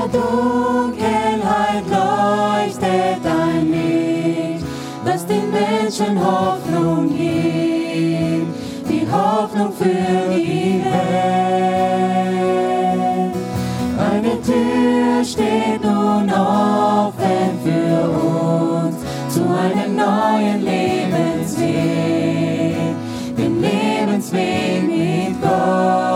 Dunkelheit leuchtet ein Licht, das den Menschen Hoffnung gibt, die Hoffnung für die Welt. Eine Tür steht nun offen für uns zu einem neuen Lebensweg, dem Lebensweg mit Gott.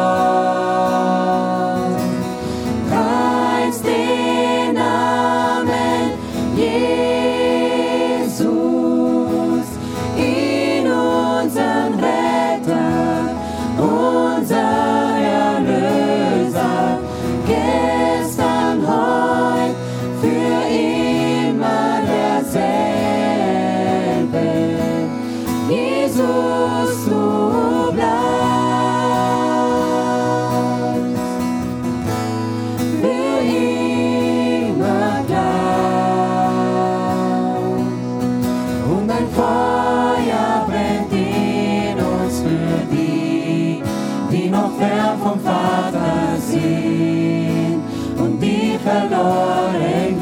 Verloren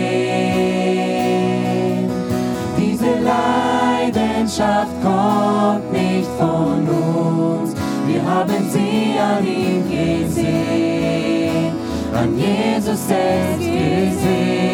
gehen. Diese Leidenschaft kommt nicht von uns, wir haben sie an ihm gesehen, an Jesus selbst gesehen.